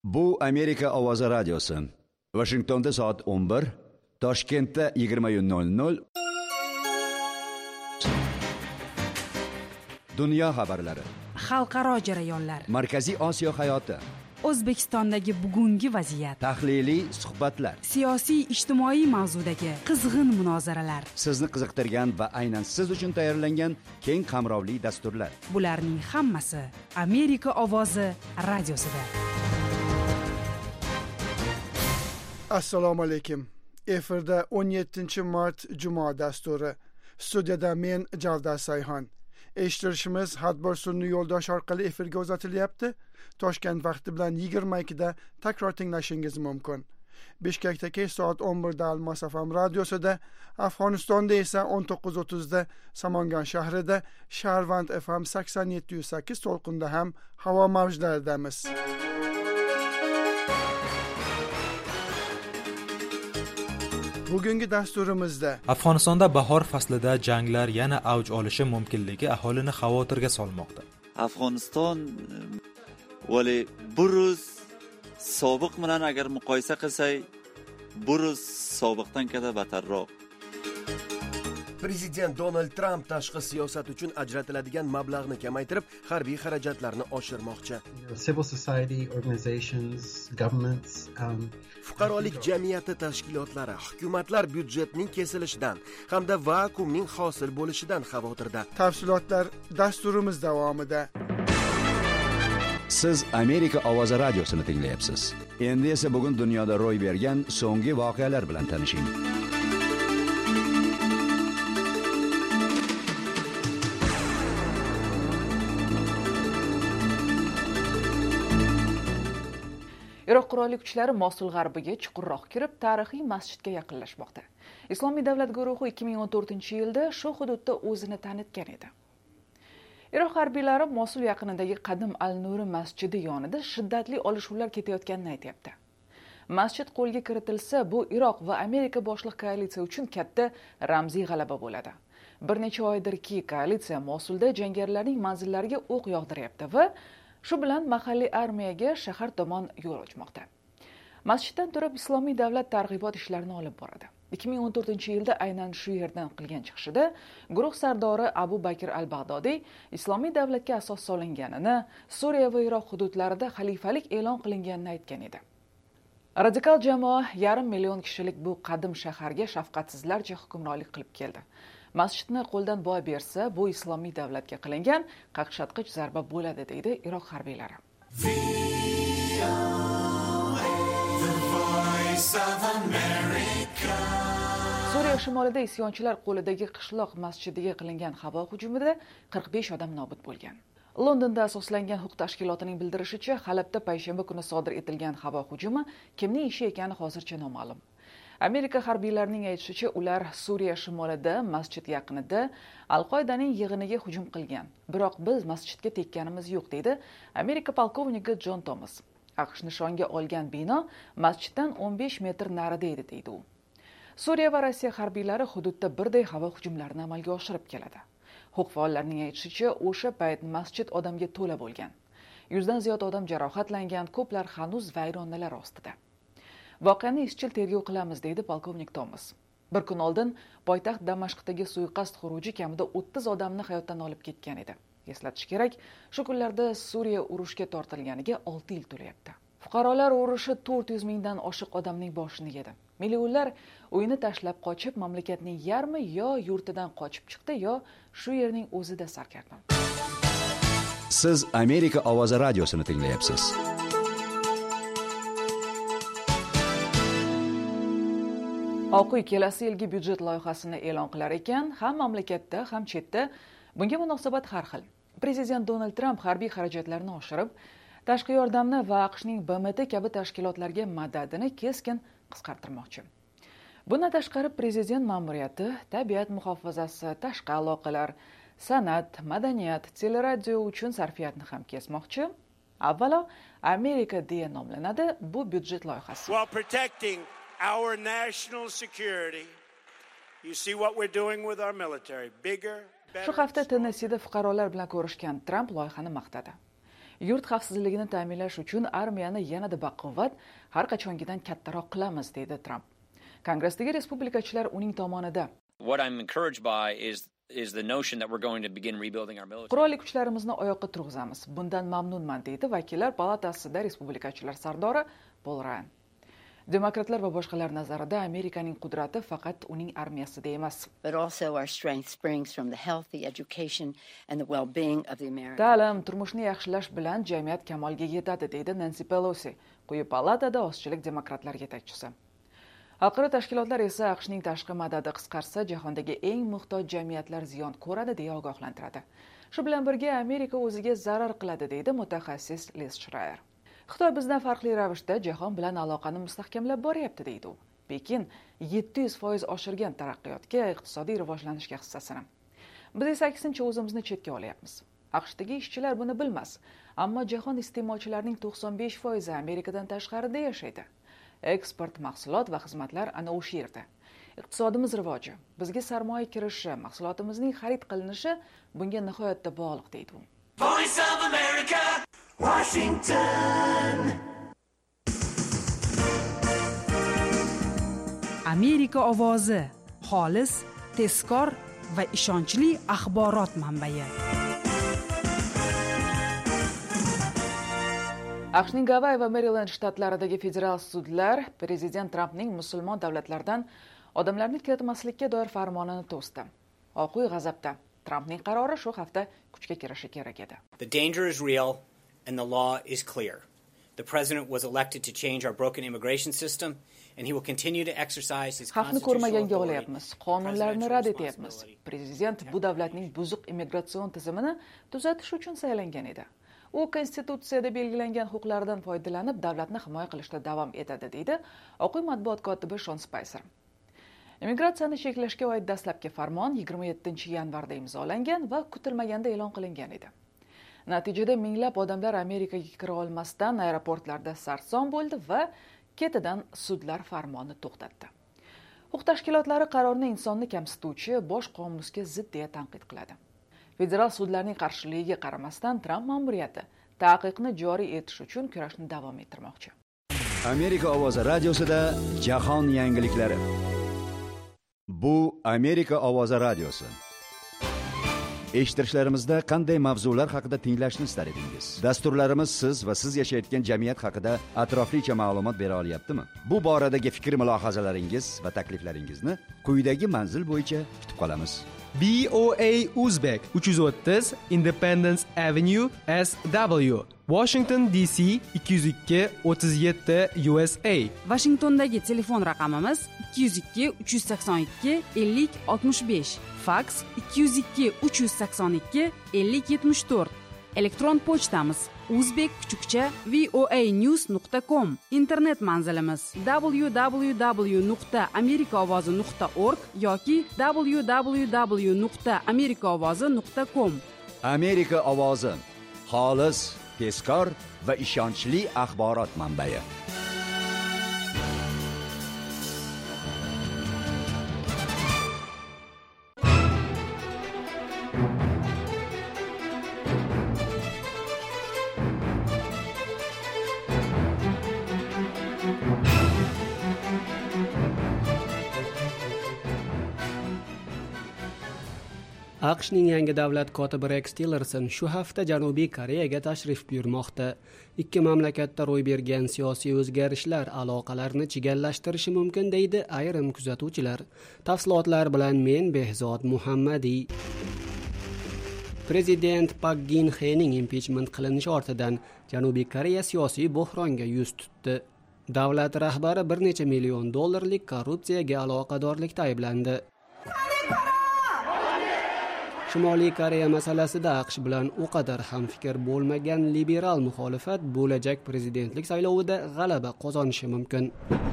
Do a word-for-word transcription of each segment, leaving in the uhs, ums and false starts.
Bu Amerika ovozi radiosi. Washingtonda soat o'n bir, Toshkentda yigirma nol nol. Dunyo xabarlari. Xalqaro jarayonlar. Markaziy Osiyo hayoti. O'zbekistondagi bugungi vaziyat. Tahliliy suhbatlar. Siyosiy ijtimoiy mavzudagi qizg'in munozaralar. Sizni qiziqtirgan va aynan siz uchun tayyorlangan keng qamrovli dasturlar. Bularning hammasi Amerika ovozi radiosida. Assalomu alaykum. Efirda o'n yettinchi mart Juma dasturi. Studiyada men Javdar Sayxon. Eshittirishimiz Hadbor sun'iy yo'ldosh orqali efirga uzatilyapti. Toshkent vaqti bilan yigirma ikkida takror tinglashingiz mumkin. Bishkekdagi soat o'n birda Almos F M radiosida, Afg'onistonda esa o'n to'qqiz o'ttizda Samangan shahrida, Sharvand F M sakson yetti nuqta sakkiz to'lqinda ham havo mavjlaridamiz. Bugungi dasturimizda Afg'onistonda bahor faslida janglar yana avj olishi mumkinligi aholini xavotirga solmoqda. Afg'oniston vali buruz sobiq bilan agar muqoyisa qilsak, buruz sobiqdan ko'ra battarroq. Prezident Donald Trump tashqi siyosat uchun ajratiladigan mablag'ni kamaytirib, harbiy xarajatlarni oshirmoqchi. Civil society organizations, governments, um, fuqarolik jamiyati tashkilotlari hukumatlar byudjetning kesilishidan hamda vakuumning hosil bo'lishidan xavotirda. Tafsilotlar dasturimiz davomida. Siz Amerika ovozi radiosini tinglayapsiz. Endi esa bugun dunyoda ro'y bergan so'nggi voqealar bilan tanishing. Iroq qurolli kuchlari Mosul g'arbiga chuqurroq kirib, tarixiy masjidga yaqinlashmoqda. Islomiy davlat guruhi ikki ming o'n to'rtinchi yilda shu hududda o'zini tanitgan edi. Iroq harbiylari Mosul yaqinidagi Qadim al-Nuri masjidi yonida shiddatli olishuvlar ketayotganini aytayapti. Masjid qo'lga kiritilsa, bu Iroq va Amerika boshliq koalitsiya uchun katta ramziy g'alaba bo'ladi. Bir necha oydirki, koalitsiya Mosulda jangarilarning manzillariga o'q yog'diryapti va shu bilan mahalliy armiyaga shahar tomon yo'l ochmoqda. Masjiddan turib islomiy davlat targ'ibot ishlarini olib boradi. ikki ming o'n to'rtinchi yilda aynan shu yerdan qilgan chiqishida guruh sardori Abu Bakr al-Bag'dodiy islomiy davlatga asos solinganini, Suriya va Iroq hududlarida xalifalik e'lon qilinganini aytgan edi. Radikal jamoa yarim million kishilik bu qadim shaharga shafqatsizlarcha hukmronlik qilib keldi. Masjidni qo'ldan boy bersa, bu islomiy davlatga qilingan qaqshatqich zarba bo'ladi, deydi Iroq harbiylari. Suriya shimolida isyonchilar qo'lidagi qishloq masjidiga qilingan havo hujumida qirq besh odam nobud bo'lgan. Londonda asoslangan huquq tashkilotining bildirishicha, Halabda payshanba kuni sodir etilgan havo hujumi kimning ishi ekani hozircha noma'lum. Amerika harbiylarining aytishicha, ular Suriya shimolida masjid yaqinida Al-Qoidaning yig'iniga hujum qilgan. Biroq biz masjidga tekkanimiz yo'q, deydi Amerika polkovniki John Thomas. AQSh nishonga olgan bino masjiddan o'n besh metr narida edi, deydi u. Suriya va Rossiya harbiylari hududda birday havo hujumlarini amalga oshirib keladi. Huquq faollarining aytishicha, o'sha payt masjid odamga to'la bo'lgan. yuzdan ziyod odam jarohatlangan, ko'plar hanuz vayronalar ostida. Voqeani izchil tergov qilamiz, deydi polkovnik Thomas. Bir kun oldin poytaxt Damashqdagi suiqasd xuruji kamida o'ttiz odamni hayotdan olib ketgan edi. Eslatish kerak, shu kunlarda Suriya urushga tortilganiga olti yil to'layapti. Fuqarolar urushi to'rt yuz mingdan oshiq odamning boshini yedi. Millionlar uyini tashlab qochib, mamlakatning yarmi yo yurtidan qochib chiqdi, yo shu yerning o'zida sarkardan. Siz Amerika ovozi radiosini tinglayapsiz. Oq uy kelasi yilgi byudjet loyihasini e'lon qilar ekan, ham mamlakatda, ham chetda bunga munosabat har xil. Prezident Donald Trump harbiy xarajatlarni oshirib, tashqi yordamni va AQShning B M T kabi tashkilotlarga madadini keskin qisqartirmoqchi. Bundan tashqari prezident ma'muriyati tabiat muhofazasi, tashqi aloqalar, san'at, madaniyat, teleradio uchun sarfiyatni ham kesmoqchi. Avvalo, Amerika deya nomlanadi bu byudjet loyihasi. Our national security. You see what we're doing with our military. Bigger, better. Shu hafta Tennessida fuqarolar bilan ko'rishgan Trump loyihani maqtadi. Yurt xavfsizligini ta'minlash uchun armiyani yanada baquvvat, har qachongidan kattaroq qilamiz, dedi Trump. Kongressdagi respublikachilar uning tomonida. What I'm encouraged by is is the notion that we're going to begin rebuilding our military. Qurolli kuchlarimizni oyoqqa turg'izamiz. Bundan mamnunman, deydi vakillar palatasida respublikachilar sardori Paul Ryan. Demokratlar va boshqalar nazarida Amerikaning qudrati faqat uning armiyasida emas. But also our strength springs from the healthy education and the well-being of the Americans. Ta'lim, turmushni yaxshilash bilan jamiyat kamolga yetadi, deydi Nancy Pelosi, quyi palatada ozchilik demokratlar yetakchisi. Xalqaro tashkilotlar esa AQShning tashqi madadi qisqarsa, jahondagi eng muhtoj jamiyatlar ziyon ko'radi deya ogohlantiradi. Shu bilan birga Amerika o'ziga zarar qiladi, deydi mutaxassis Liz Schreier. Xitoy bizdan farqli ravishda jahon bilan aloqani mustahkamlab boryapti, deydi u. Pekin yetti yuz foiz oshirgan taraqqiyotga, iqtisodiy rivojlanishga hissasini. Biz esa aksincha o'zimizni chetga olyapmiz. AQShdagi ishchilar buni bilmas, ammo jahon iste'molchilarining to'qson besh foizi Amerikadan tashqarida yashaydi. Eksport, mahsulot va xizmatlar ana o'sha yerda. Iqtisodimiz rivoji, bizga sarmoya kirishi, mahsulotimizning xarid qilinishi bunga nihoyatda bog'liq, deydi u. Voice of America, Washington. Amerika ovozi, xolis, tezkor va ishonchli axborot manbai. AQShning Gavay va Maryland shtatlaridagi federal sudlar prezident Trumpning musulmon davlatlardan odamlarni kiritmaslikka doir farmonini to'sdi. Oq uy g'azabda. Trumpning qarori shu hafta kuchga kirishi kerak edi. The danger is real and the law is clear. The president was elected to change our broken immigration system and he will continue to exercise his Xalqni ko'rmaganga olyapmiz, qonunlarni rad etyapmiz. Prezident bu davlatning buzuq immigratsion tizimini tuzatish uchun saylangan edi. U konstitutsiyada belgilangan huquqlardan foydalanib davlatni himoya qilishda davom etadi, deydi Oq uy matbuot kotibi Sean Spicer. Immigratsiyani cheklashga oid dastlabki farmon yigirma yettinchi yanvarda imzolangan va kutilmaganda e'lon qilingan edi. Natijada minglab odamlar Amerikaga kira olmasdan aeroportlarda sarson bo'ldi va ketidan sudlar farmonni to'xtatdi. Huquq tashkilotlari qarorni insonni kamsituvchi bosh qonunga zid deya tanqid qiladi. Federal sudlarning qarshiligiga qaramasdan Trump ma'muriyati taqiqni joriy etish uchun kurashni davom ettirmoqchi. Amerika ovozi radiosida jahon yangiliklari. Bu Amerika ovozi radiosi. Eshittirishlarimizda qanday mavzular haqida tinglashni istar edingiz? Dasturlarimiz siz va siz yashayotgan jamiyat haqida atroflicha ma'lumot bera olyaptimi? Bu boradagi fikr mulohazalaringiz va takliflaringizni quyidagi manzil bo'yicha kutib qolamiz. B O A Uzbek uch yuz o'ttiz Independence Avenue S W Washington D C ikki yuz ikki o'ttiz yetti U S A. Washingtondagi telefon raqamimiz ikki yuz ikki uch yuz sakson ikki ellik oltmish besh, faks ikki yuz ikki uch yuz sakson ikki ellik yetmish to'rt. Elektron pochtamiz uzbek kuchukcha voanews nuqta com. Internet manzilimiz w w w nuqta amerika ovozi nuqta org yoki w w w nuqta amerika ovozi nuqta com. Amerika ovozi, xolis, tezkor va ishonchli axborot manbai. AQShning yangi davlat kotibi Rex Tillerson shu hafta Janubiy Koreyaga tashrif buyurmoqda. Ikki mamlakatda ro'y bergan siyosiy o'zgarishlar aloqalarni chigallashtirishi mumkin, deydi ayrim kuzatuvchilar. Tafsilotlar bilan men Behzod Muhammadiy. Prezident Pak Geun-hyening impichment qilinishi ortidan Janubiy Koreya siyosiy buhronga yuz tutdi. Davlat rahbari bir necha million dollarlik korrupsiyaga aloqadorlikda ayblandi. Shimoliy Koreya masalasida AQSh bilan u qadar ham fikr bo'lmagan liberal muxolifat bo'lajak prezidentlik saylovida g'alaba qozonishi mumkin.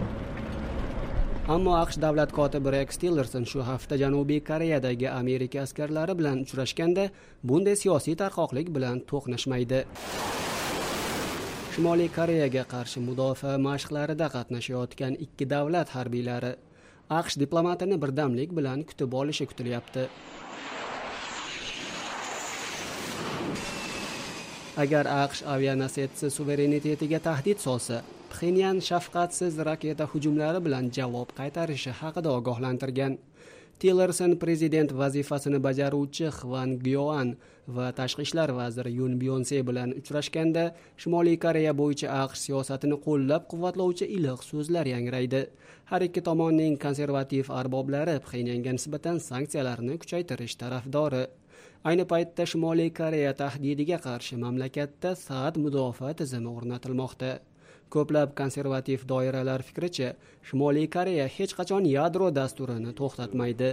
Ammo AQSh davlat kotibi Rex Tillerson shu hafta Janubiy Koreyadagi Amerika askarlari bilan uchrashganda bunday siyosiy tarqoqlik bilan to'qnashmaydi. Shimoliy Koreyaga qarshi mudofaa mashqlarida qatnashayotgan ikki davlat harbiylari AQSh diplomatini birdamlik bilan kutib olishi kutilyapti. Agar AQSh avianasetsi suverenitetiga tahdid solsa, Pxenyan shafqatsiz raketa hujumlari bilan javob qaytarishi haqida ogohlantirgan. Tillerson prezident vazifasini bajaruvchi Hvan Gyoan va tashqi ishlar vaziri Yun Byonse bilan uchrashganda Shimoliy Koreya bo'yicha AQSh siyosatini qo'llab-quvvatlovchi iliq so'zlar yangraydi. Har ikki tomonning konservativ arboblari Pxenyanga nisbatan sanksiyalarni kuchaytirish tarafdori. Ayni paytda Shimoliy Koreya tahdidiga qarshi mamlakatda saat mudofaa tizimi o'rnatilmoqda. Ko'plab konservativ doiralar fikricha, Shimoliy Koreya hech qachon yadro dasturini to'xtatmaydi.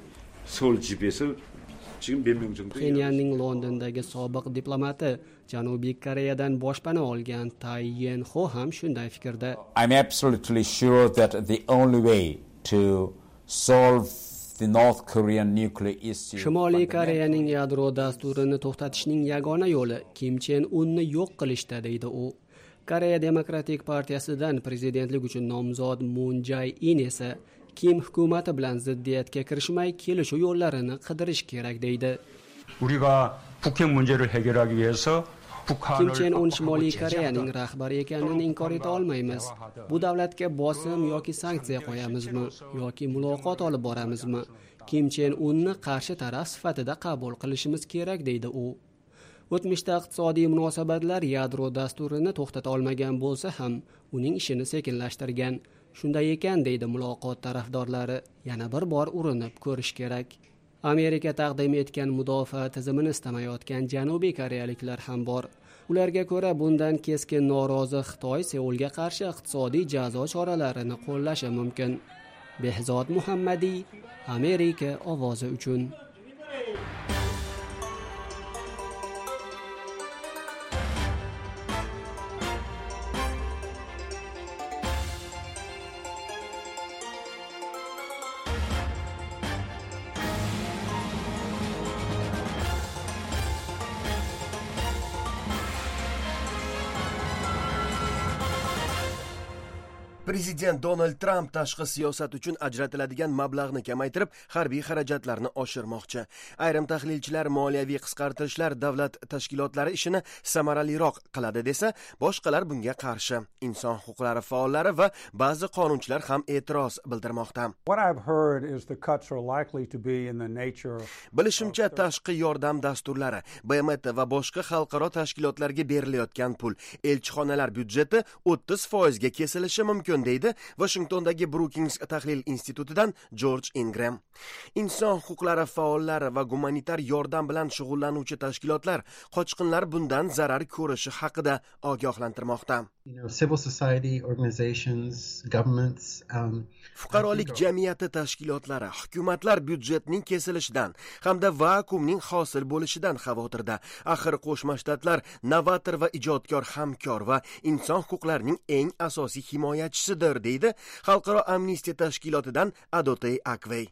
Pxenyanning Londondagi sobiq diplomati Janubiy Koreyadan boshpana olgan Tai Yen-ho ham shunday fikrda. I'm absolutely sure that the only way to solve the North Korean nuclear issue. Shimoliy Koreyaning yadro dasturini to'xtatishning yagona yo'li Kim Chen Unni yo'q qilishda, deydi u. Koreya Demokratik partiyasidan prezidentlik uchun nomzod Moon Jae-in esa Kim hukumati bilan ziddiyatga kirishmay kelishuv yo'llarini qidirish kerak, deydi. 우리가 북핵 문제를 해결하기 위해서 Kim Chen Un Shimoliy Koreyaning rahbari ekanini inkor eta olmaymiz. Bu davlatga bosim yoki sanksiya qo'yamizmi yoki muloqot olib boramizmi? Kim Chen Unni qarshi taraf sifatida qabul qilishimiz kerak, deydi u. O'tmishda iqtisodiy munosabatlar yadro dasturini to'xtata olmagan bo'lsa ham, uning ishini sekinlashtirgan. Shunday ekan, deydi muloqot tarafdorlari, yana bir bor urinib ko'rish kerak. Amerika taqdim etgan mudofaa tizimini istamayotgan Janubiy koreyaliklar ham bor. Ularga ko'ra, bundan keskin norozi Xitoy Seulga qarshi iqtisodiy jazo choralarini qo'llashi mumkin. Behzod Muhammadiy, Amerika ovozi uchun. Prezident Donald Trump tashqi siyosat uchun ajratiladigan mablag'ni kamaytirib, harbiy xarajatlarni oshirmoqchi. Ayrim tahlilchilar moliyaviy qisqartirishlar davlat tashkilotlari ishini samaraliroq qiladi desa, boshqalar bunga qarshi. Inson huquqlari faollari va ba'zi qonunchilar ham e'tiroz bildirmoqda. Bilishimcha, tashqi yordam dasturlari, B M T va boshqa xalqaro tashkilotlarga berilayotgan pul, elchixonalar byudjeti o'ttiz foizga kesilishi mumkin, deydi Washingtondagi Brookings tahlil institutidan George Ingram. Inson huquqlari faollari va gumanitar yordam bilan shug'ullanuvchi tashkilotlar qochqinlar bundan zarar ko'rishi haqida ogohlantirmoqda. You know, civil society organizations, governments, um, fuqarolik jamiyati tashkilotlari hukumatlar byudjetning kesilishidan hamda vakuumning hosil bo'lishidan xavotirda. Axir Qo'shma Shtatlar novator va ijodkor hamkor va inson huquqlarining eng asosiy himoyachisidir, deydi Xalqaro amnistiya tashkilotidan Adotey Akvey.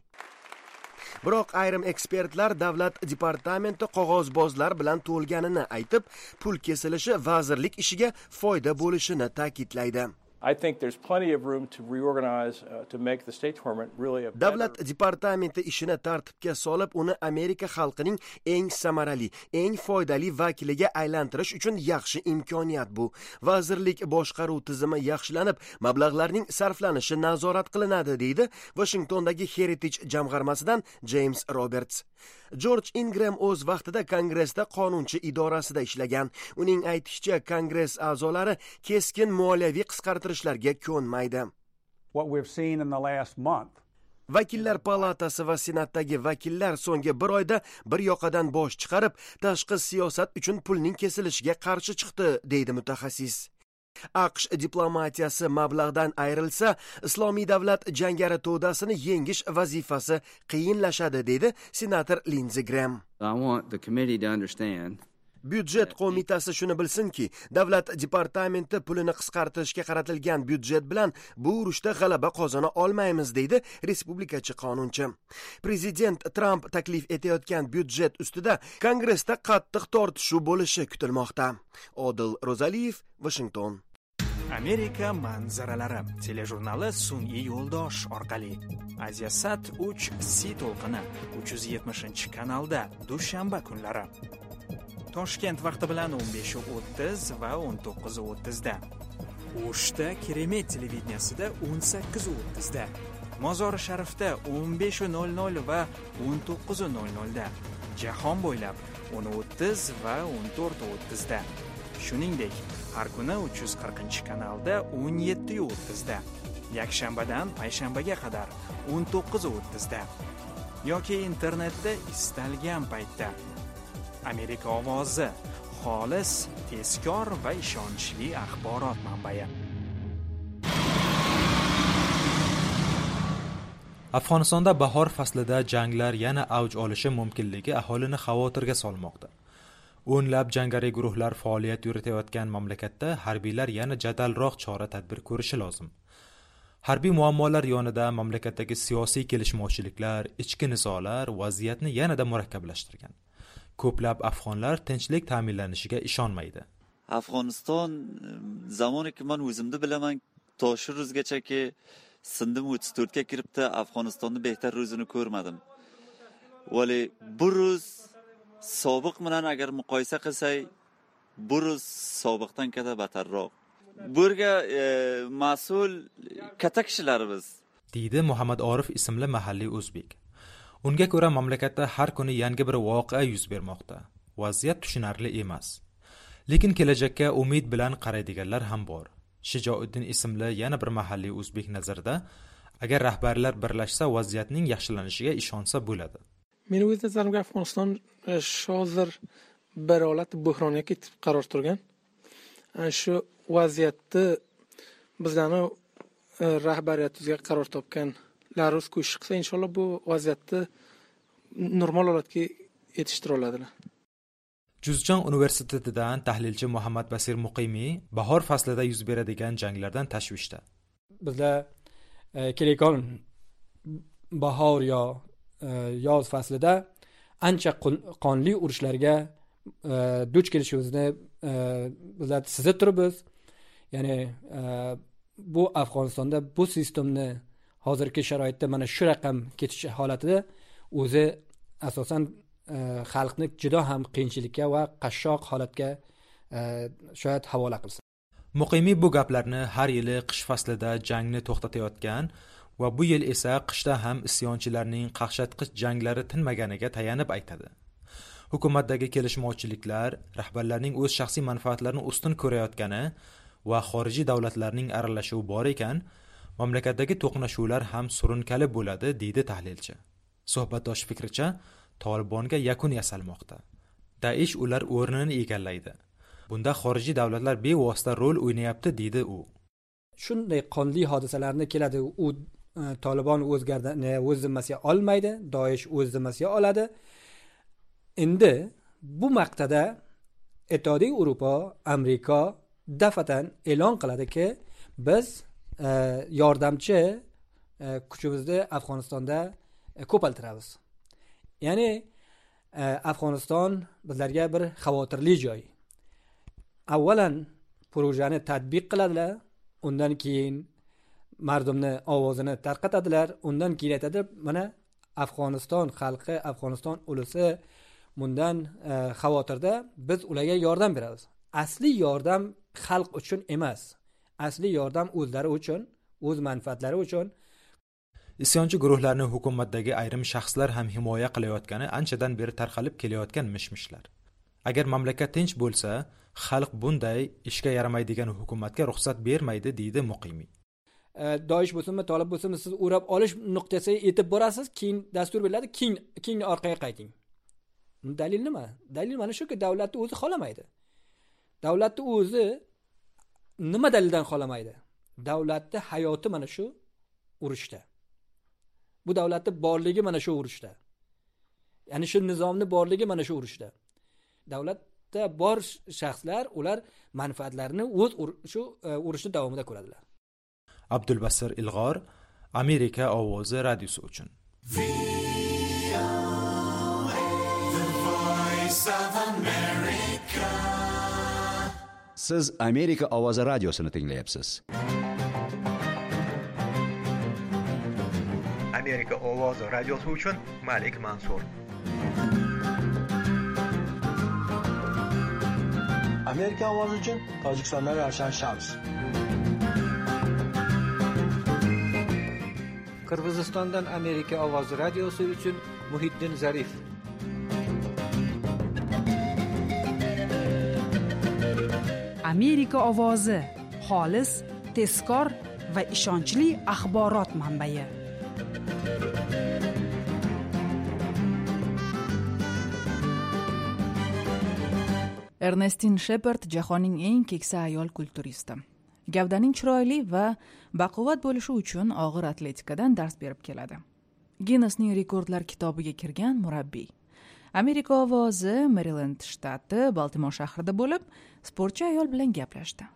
Biroq ayrim ekspertlar davlat departamenti qog'ozbozlar bilan to'lganini aytib, pul kesilishi vazirlik ishiga foyda bo'lishini ta'kidlaydi. I think there's plenty of room to reorganize uh, to make the State Department really a Davlat departamenti ishini tartibga solib, uni Amerika xalqining eng samarali, eng foydali vakiliga aylantirish uchun yaxshi imkoniyat bu. Vazirlik boshqaruv tizimi yaxshilanib, mablag'larning sarflanishi nazorat qilinadi, deydi Washingtondagi Heritage jamg'armasidan James Roberts. George Ingram o'z vaqtida Kongressda qonunchi idorasida ishlagan. Uning aytishicha, Kongress a'zolari keskin moliyaviy qisqartirishlarga ko'nmaydi. What we've seen in the last month Vakillar palatasi va senatdagi vakillar so'nggi bir oyda bir yoqadan bosh chiqarib, tashqi siyosat uchun pulning kesilishiga qarshi chiqdi, deydi mutaxassis. AQSh diplomatiyasi mablag'dan ayrilsa, Islomiy davlat jangari to'dasini yengish vazifasi qiyinlashadi, deydi senator Lindsey Graham. I want the committee to understand Byudjet qo'mitasi shuni bilsinki, davlat departamenti pulini qisqartirishga qaratilgan byudjet bilan bu urushda g'alaba qozona olmaymiz, deydi respublikachi qonunchi. Prezident Trump taklif etayotgan byudjet ustida Kongressda qattiq tortishuv bo'lishi kutilmoqda. Odil Rozaliyev, Washington. Amerika manzaralari telejurnali sun'iy yo'ldosh orqali Asiasat uch C to'lqini uch yuz yetmishinchi kanalda dushanba kunlari. Toshkent vaqti bilan o'n besh o'ttiz va o'n to'qqiz o'ttiz da. O'shda Keremet televideniyasida o'n sakkiz o'ttiz da. Mozori Sharifda o'n besh nol nol va o'n to'qqiz nol nol da. Jahon bo'ylab o'n o'ttiz va o'n to'rt o'ttiz da. Shuningdek, har kuni uch yuz qirqinchi kanalda o'n yetti o'ttiz da. Yakshanbadan payshanbaga qadar o'n to'qqiz o'ttiz da. Yoki internetda istalgan paytda. Amerika ovozi, xolis, tezkor va ishonchli axborot manbai. Afg'onistonda bahor faslida janglar yana avj olishi mumkinligi aholini xavotirga solmoqda. O'nlab jangari guruhlar faoliyat yuritayotgan mamlakatda harbiylar yana jadalroq chora-tadbir ko'rishi lozim. Harbiy muammolar yonida mamlakatdagi siyosiy kelishmovchiliklar, ichki nizolar vaziyatni yanada murakkablashtirgan. Ko'plab afg'onlar tinchlik ta'minlanishiga ishonmaydi. Afg'oniston zamoniki men o'zimni bilaman, to shu ro'zgachaki sindim o'ttiz to'rtga kiribdi, Afg'onistonni behtar ro'zini ko'rmadim. Vali bu ro'z sobiq bilan agar muqoyisa qilsak, bu ro'z sobiqdan katta battarroq. Burga e, mas'ul katta kishilarimiz, deydi Muhammad Orif ismli mahalliy o'zbek. Unga ko'ra mamlakatda har kuni yangi bir voqea yuz bermoqda. Vaziyat tushunarli emas. Lekin kelajakka umid bilan qaraydiganlar ham bor. Shijoiddin ismli yana bir mahalliy o'zbek nazarida, agar rahbarlar birlashsa vaziyatning yaxshilanishiga ishonsa bo'ladi. Meni o'z nazarimga Afg'oniston hozir bir holat buhronga ketib qaror turgan. Shu vaziyatni bizlarning rahbariyatimizga qaror topganlar o'z kuch qilsa, inshaalloh bu vaziyatni normal holatga yetishtira oladilar. Juzjon universitetidan tahlilchi Muhammad Basir Muqimiy bahor faslida yuz beradigan janglardan tashvishda. Bizlar kelayotgan bahor yo yoz faslida ancha qonli urushlarga duch kelishimizni bizlar sezib turibmiz. Ya'ni bu Afg'onistonda bu sistemni hozirgi sharoitda mana shu raqam ketish holatida o'zi asosan xalqni juda ham qiyinchilikka va qashshoq holatga shoyat havola qilsa. Muqimiy bu gaplarni har yili qish faslida jangni to'xtatayotgan va bu yil esa qishda ham isyonchilarning qaqshatqich janglari tinmaganiga tayanib aytadi. Hukumatdagi kelishmovchiliklar, rahbarlarning o'z shaxsiy manfaatlarini ustun ko'rayotgani va xorijiy davlatlarning aralashuvi bor ekan, mamlakatdagi to'qnashuvlar ham surunkali bo'ladi, deydi tahlilchi. Suhbatdosh fikricha, Tolibonga yakun yasalmoqda. Daesh ular o'rnini egallaydi. Bunda xorijiy davlatlar bevosita rol o'ynayapti, deydi u. Shunday qonli hodisalarni keladi, u Tolibon o'zgardi, o'z zimmasiga olmaydi, Daesh o'z zimmasiga oladi. Endi bu maqtada Ittihodiy Yevropa, Amerika dafatan e'lon qiladiki, biz e, yordamchi e, kuchimizni Afg'onistonda e, ko'paytiramiz. Ya'ni e, Afg'oniston bizlarga bir xavotirli joy. Avvalan projani tatbiq qiladilar, undan keyin mardumni ovozini tarqatadilar, undan keyin aytadi, mana Afg'oniston xalqi, Afg'oniston ulusi bundan e, xavotirda, biz ularga yordam beramiz. Asli yordam xalq uchun emas. Asli yordam o'zlari uchun, o'z manfaatlari uchun. Isyonchi guruhlarni hukumatdagi ayrim shaxslar ham himoya qilayotgani anchadan beri tarqalib kelayotgan mishmishlar. Agar mamlakat tinch bo'lsa, xalq bunday ishga yaramaydigan hukumatga ruxsat bermaydi, deydi Muqimiy. E, Daesh bo'lsinmi, Tolib bo'lsinmi, siz o'rab olish nuqtasiga yetib borasiz, keyin dastur beriladi, keyin keyin orqaga qayting. Dalil nima? Dalil mana shuki, davlatni o'zi xolamaydi. Davlatni o'zi nima dalildan xolamaydi? Davlatni hayoti mana shu urushda. Bu davlatni borligi mana shu urushda. Ya'ni shu nizomni borligi mana shu urushda. Davlatda bor shaxslar, ular manfaatlarini o'z shu urushni davomida ko'radilar. Abdulbasir Ilg'or, Amerika ovozi radiosi uchun. Siz Amerika ovozi radiosini tinglayapsiz. Amerika ovozi radiosi uchun Malik Mansur. Amerika ovozi uchun Tojikistondan Ravshan Shams. Qirg'izistondan Amerika ovozi radiosi uchun Muhiddin Zarif. Amerika ovozi xolis, tezkor va ishonchli axborot manbai. Ernestin Shepard jahonning eng keksa ayol kulturisti. Gavdaning chiroyli va baquvvat bo'lishi uchun og'ir atletikadan dars berib keladi. Guinnessning rekordlar kitobiga kirgan murabbiy. Amerika ovozi Maryland shtati Baltimor shahrida bo'lib, sportchi ayol bilan gaplashdi.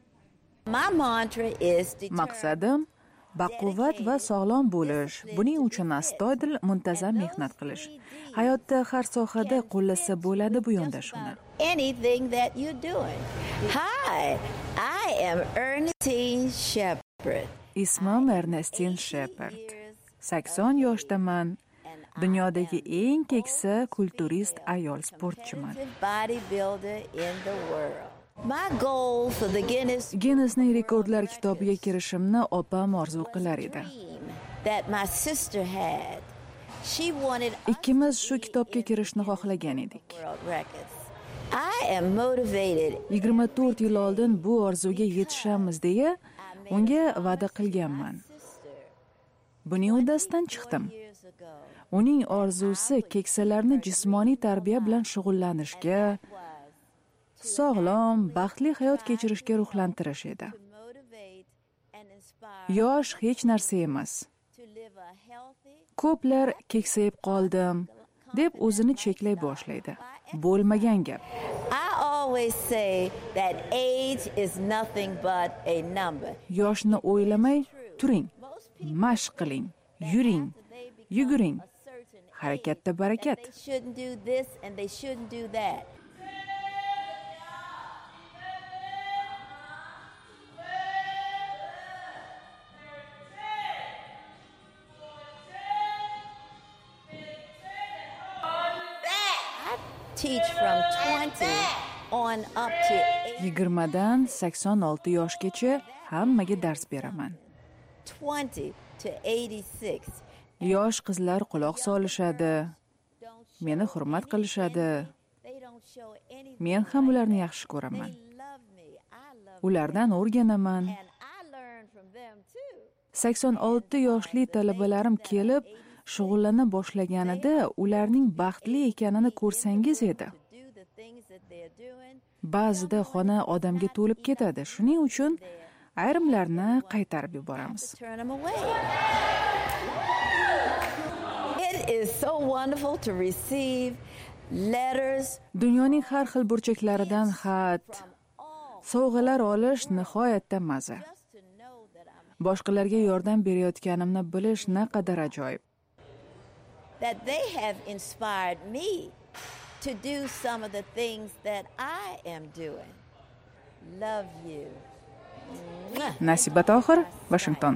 Maqsadim baquvvat va sog'lom bo'lish. Buning uchun astoydil muntazam mehnat qilish. Hayotda har sohada qo'llasa bo'ladi bu yondashuvni. Anything that you're doing. Hi, I am Ernestine Shepard. Ismim Ernestin Shepard. sakson yoshdaman. Dunyodagi eng keksa kulturist ayol sportchiman. My goal for the Guinness Guinnessning rekordlar kitobiga kirishimni opam orzu qilar edi. That my sister had. She wanted Ikkimiz shu kitobga kirishni xohlagan edik. I am motivated. yigirma to'rt yil oldin bu orzuga yetishamiz deya unga va'da qilganman. Buning uddasidan chiqdim. Uning orzusi keksalarni jismoniy tarbiya bilan shug'ullanishga, sog'lom, baxtli hayot kechirishga ruhlantirish edi. Yosh hech narsa emas. Ko'plar keksayib qoldim deb o'zini cheklay boshlaydi. Bo'lmagan gap. I always say that age is nothing but a number. Yoshni o'ylamay turing, mashq qiling, yuring, yuguring. Harakatda barakat. They shouldn't do this and they shouldn't do that. Teach from twenty on up to yigirmadan sakson olti yoshgacha hammaga dars beraman. twenty to eighty-six. Yosh qizlar quloq solishadi. Meni hurmat qilishadi. Men ham ularni yaxshi ko'raman. Ulardan o'rganaman. sakson olti yoshli talabalarim kelib shug'ullana boshlaganida ularning baxtli ekanini ko'rsangiz edi. Ba'zida xona odamga to'lib ketadi. Shuning uchun ayrimlarni qaytarib yuboramiz. It is so wonderful to receive letters. Dunyoning har xil burchaklaridan xat, sovg'alar olish nihoyatda maza. Boshqalarga yordam berayotganimni bilish naqadar ajoyib. That they have inspired me to do some of the things that I am doing. Love you. Nasiba Tohir, Washington.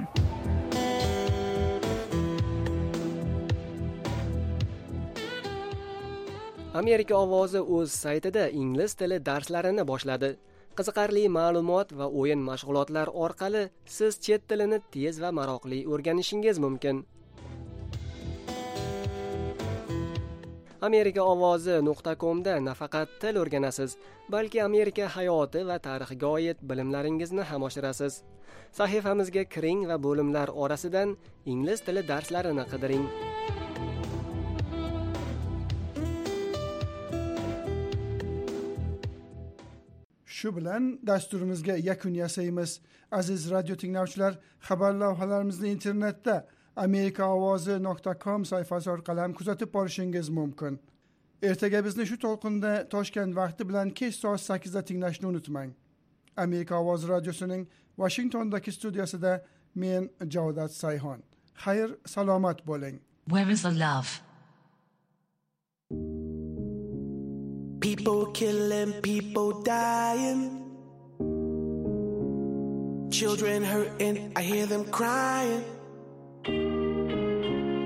Amerika ovozi o'z saytida ingliz tili darslarini boshladi. Qiziqarli ma'lumot va o'yin mashg'ulotlar orqali siz chet tilini tez va maroqli o'rganishingiz mumkin. amerika ovozi nuqta com da nafaqat til o'rganasiz, balki Amerika hayoti va tarixiga oid bilimlaringizni ham oshirasiz. Sahifamizga kiring va bo'limlar orasidan ingliz tili darslarini qidiring. Shu bilan dasturimizga yakun yasaymiz. Aziz radio tinglovchilar, xabar lavhalarimizni internetda amerika ovozi nuqta com sayfasi orqali kuzatib borishingiz mumkin. Ertaga bizni shu to'lqinda Toshkent vaqti bilan kech soat sakkizda tinglashni unutmang. Amerika ovozi radiosining Washingtondagi studiyasida men Javdat Sayhon. Xayr, salomat bo'ling. Where is the love? People killing, people dying. Children hurting, I hear them crying.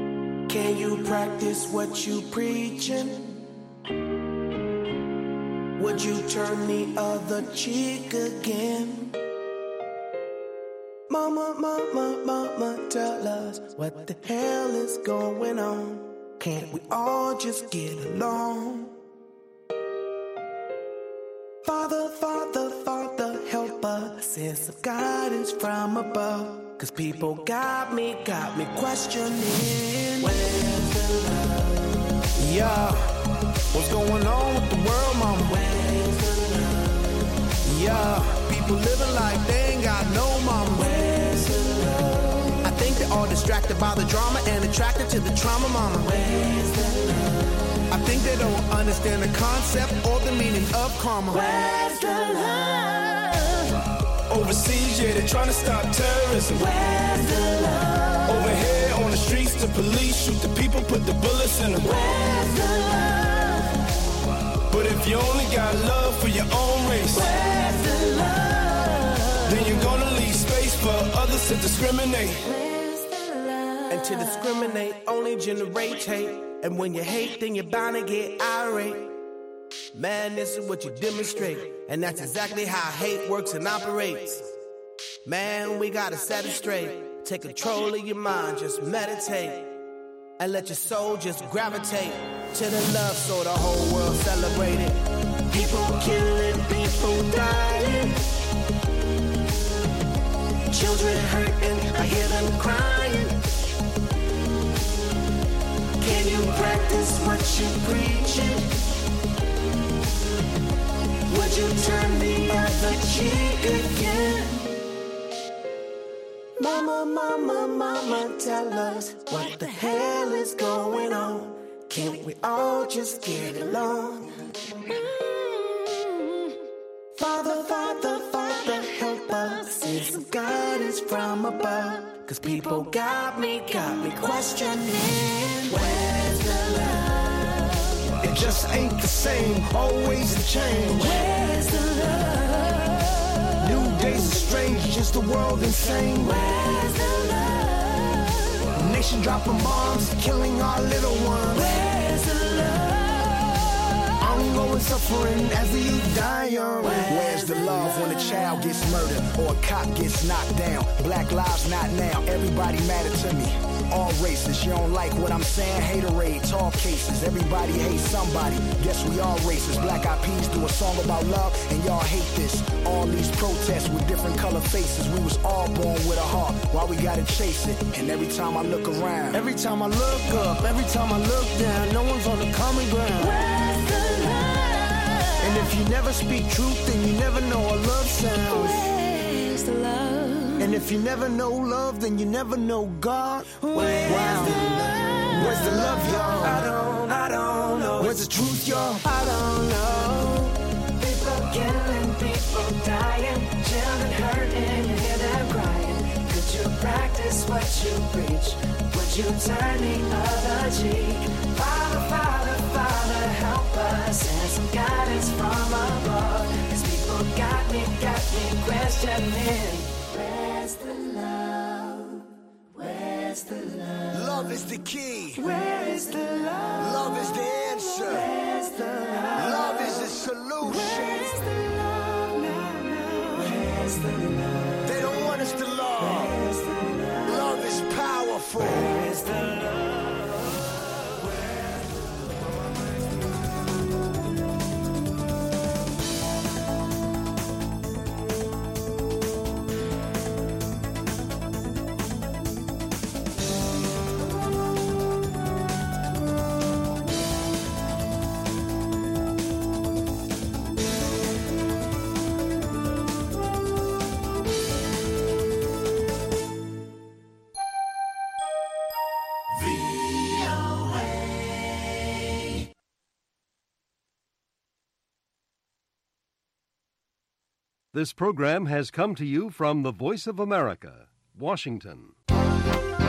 Can you practice what you preaching? Would you turn the other cheek again? Mama, mama, mama, tell us what the hell is going on. Can't we all just get along? Father, Father, Father, help us. Send some guidance from above. Cause people got me, got me questioning. Where's the love? Yeah. What's going on with the world, mama? Where's the love? Yeah. People living like they ain't got no mama. Where's the love? I think they're all distracted by the drama and attracted to the trauma, mama. Where's the love? I think they don't understand the concept or the meaning of karma. Where's the love? Overseas, yeah, they're trying to stop terrorism. Where's the love? Over here on the streets, the police shoot the people, put the bullets in them. Where's the love? But if you only got love for your own race, where's the love? Then you're gonna leave space for others to discriminate. Where's the love? And to discriminate only generates hate. And when you hate, then you're bound to get irate. Man, this is what you demonstrate. And that's exactly how hate works and operates. Man, we gotta set it straight. Take control of your mind, just meditate. And let your soul just gravitate to the love so the whole world celebrate it. People killing, people dying. Children hurting, I hear them crying. Can you practice what you're preaching? Would you turn the other cheek again? Mama, mama, mama, tell us what the hell is going on. Can't we all just get along? Father, Father, Father, help us. Send some guidance from above. Cause people got me, got me questioning. Where's the love? It just ain't the same, always a change. Where's the love? New days are strange, just the world insane. Where's the love? Nation dropping bombs, killing our little ones. Where's the love? Ongoing suffering as the youth die young. Where's the love when a child gets murdered or a cop gets knocked down? Black lives not now, everybody matter to me. All races, you don't like what I'm saying? Haterade, tall cases, everybody hates somebody. Guess we all racist. Black Eyed Peas do a song about love and y'all hate this. All these protests with different color faces. We was all born with a heart, why we gotta chase it? And every time I look around, every time I look up, every time I look down, no one's on the common ground. Where's the love? And if you never speak truth, then you never know a love sounds. Where's the love? And if you never know love, then you never know God. Where's wow. the love? Where's the love, y'all? I don't, I don't know. Where's the truth, y'all? I don't know. People killing, people dying, children hurting, you hear them crying. Could you practice what you preach? Would you turn the other cheek? Father, Father, Father, help us. Send some guidance from above. Cause people got me, got me questioning. Where's the love? Where's the love? Love is the key. Where is the love? Love is the answer. Where's the love? Love is the solution. Where's the love now, now? Where's the love? They don't want us to love. Where's the love? Love is powerful. Where's the love? This program has come to you from the Voice of America, Washington.